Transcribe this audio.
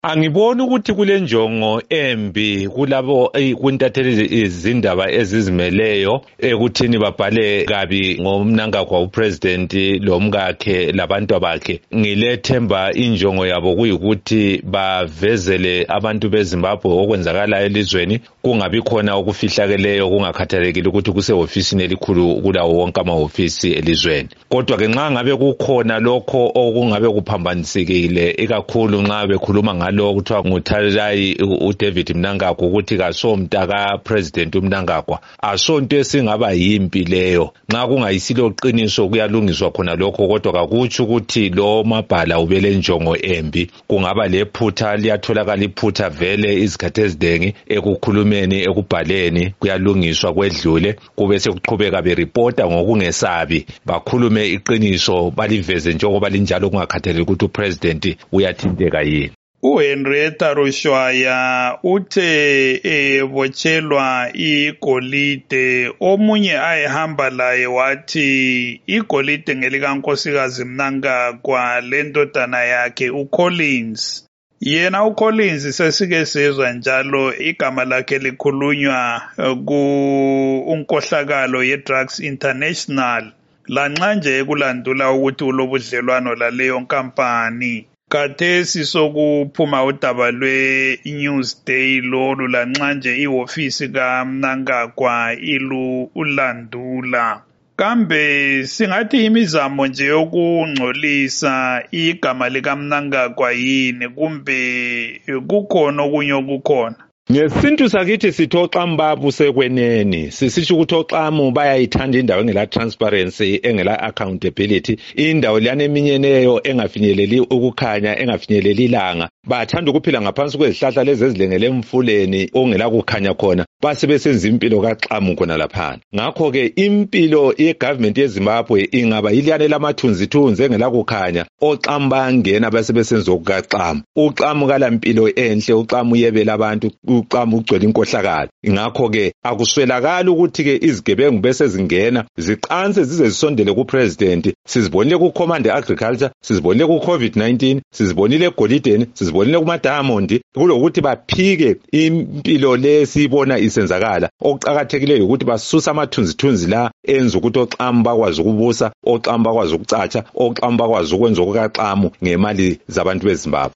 Angiboni ukuthi kule njongo embi kulabo kuntatheli izindaba ezizimeleyo ekuthini babhale kabi ngomnankagwa upresident lomkakhe labantu bakhe. Ngilethemba injongo yabo kuyikuthi bavezele abantu beZimbabwe okwenzakala elizweni, kungabi khona okufihlakeleyo kungakhathalekile ukuthi kusehofisini elikhulu kulawo wonke amahofisi elizweni. Kodwa ke nxa ngabe kukhona lokho okungabe kuphambanisekile ikakhulu nxa bekhuluma ngalo kuthiwa nguThalilayi uDavid Mnangagwa ukuthi kasomntaka president uMnangagwa, asonto esingaba yimpi leyo. Nxa kungayisilo qiniso kuyalungiswa khona lokho, kodwa kakutsho ukuthi lo mabhala ubele njongo embi. Kungaba lephutha, liyatholakala iphutha vele izikhathi ezidengi ekukhulumeni ekubhaleni, kuyalungiswa kwedlule kube sekuqhubeka beripota ngokungesabi, bakhulume iqiniso baliveze njengoba linjalo kungakhathaleki ukuthi upresident uyathinteka yini. uHenrietta Rushwaya uthe ebotshelwa igolide, omunye ayehamba laye wathi igolide ngelikankosikazi Mnangagwa lendodana yakhe uCollins. Yena uCollins sesike sezwa njalo igama lakhe likhulunywa ku-unkohlakalo ye-Drugs International, lanxa nje kulandula ukuthi ulobudlelwano laleyo nkampani. Khathesi sokuphuma udaba lwe-Newsday lolu, lanxa nje ihofisi kaMnangagwa ulandula. Kambe singathi imizamo nje yokungcolisa igama likaMnangagwa yini, kumbe kukhona okunye okukhona? Ngesintu sakithi sithi oxambabu sekweneni, sisitsho ukuthi oxamu bayayithanda indawo engela transparency, engela accountability, indawo liyana eminyeneyo engafinyeleli ukukhanya, engafinyeleli ilanga. Bathanda ukuphila ngaphansi kwezihlahla lezi ezilengele emfuleni ongela kukhanya khona, basebesenza impilo kaxamu khona lapha. Ngakho ke impilo yegovernment yeZimbabwe ingaba iliyane lamathunzithunzi engela kukhanya, oxamu bangena basebesenza okukaxamu. Uxamu kalampilo enhle, uxamu yebela abantu, uxamu ugcwele inkohlakalo. Ngakho ke akuswelakala ukuthi ke izigebengu bese zingena ziqanse zize zisondele kupresident. Sizibonile kuCommand Agriculture, sizibonile kuCovid-19, sizibonile eGolideni, sizibonile kumaDiamond, kulokuthi baphike impilo lesibona isenzakala. Okuqhakathekileyo ukuthi basusa amathunzithunzi la enza ukuthi oxamu bakwazi ukubusa, oxamu bakwazi ukucatsha, oxamu bakwazi ukwenza okukaxamu ngemali zabantu beZimbabwe.